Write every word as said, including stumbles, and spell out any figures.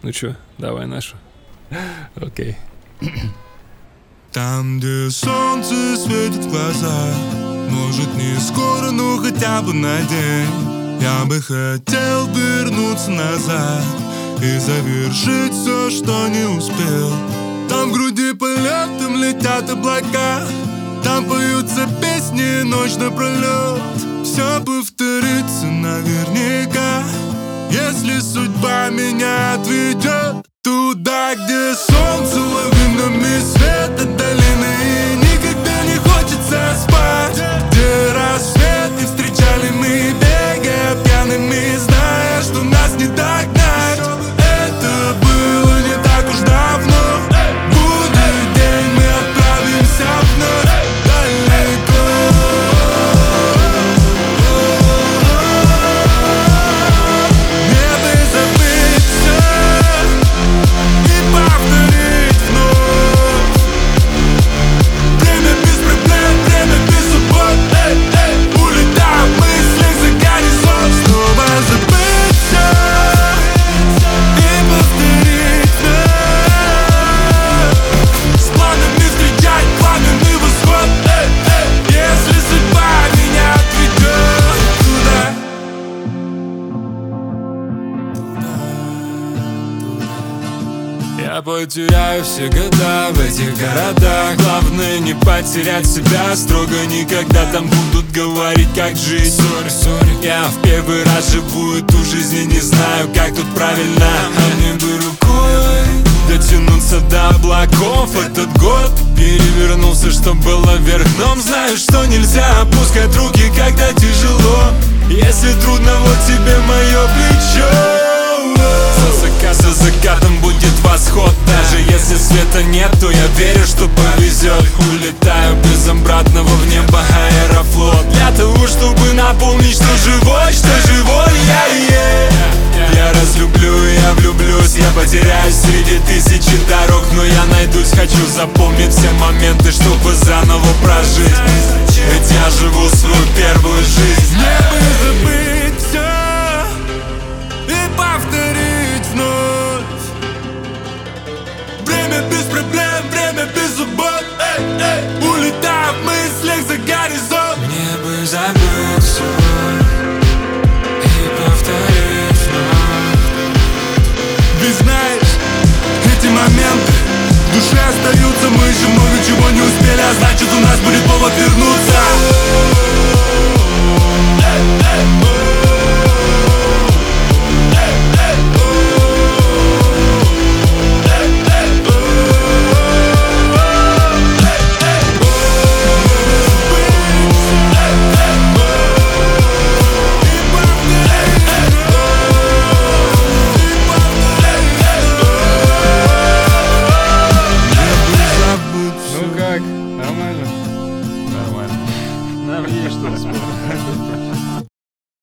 Ну чё, давай нашу. Окей. Там, где солнце светит в глаза, может не скоро, но хотя бы на день, я бы хотел вернуться назад и завершить все, что не успел. Там в груди полетом летят облака, там поются песни ночь напролет. Все повторится наверняка, если судьба меня отведет туда, где солнце лавинами света долины, и никогда не хочется спать, где рассвет и встречали мы, бегая пьяными, зная, что нас не догнать. Это было не так уж давно, будет день, мы отправимся вновь далеко. Мне бы забыть все и повторить вновь. Время без проблем, время без суббот, эй, эй. Улетаю в мыслях за горизонт, снова забыть все и повторить вновь. С планами встречать пламенный восход, эй, эй. Если судьба меня отведет туда. Я потеряю все года в этих городах. Главное не потерять себя, строго никогда там будут говорить, как жить. Сори, сори, я в первый раз живу эту жизнь и не знаю, как тут правильно. А мне бы рукой дотянуться до облаков. Этот год перевернулся, что было вверх дном. Знаю, что нельзя опускать руки, когда тяжело. Если трудно, вот тебе мое плечо. За заката, закатом будет восход. Даже если света нет, то я верю, что повезет. Улетаю без обратного в небо аэрофлот, для того, чтобы наполнить, что живой, что живой я yeah. Я разлюблю, я влюблюсь, я потеряюсь среди тысячи дорог, но я найдусь, хочу запомнить все моменты, чтобы заново прожить. Ведь я живу свою первую жизнь. Мне бы забыть все и повторить вновь. Время без проблем, время без забот, эй, эй. Улетаю в мыслях за горизонт. Мне бы забыть все и повторить вновь. Ведь знаешь, эти моменты в душе остаются. Мы еще много чего не успели, а значит у нас будет повод вернуться. Ну как? Нормально? Нормально. Нам есть что вспомнить.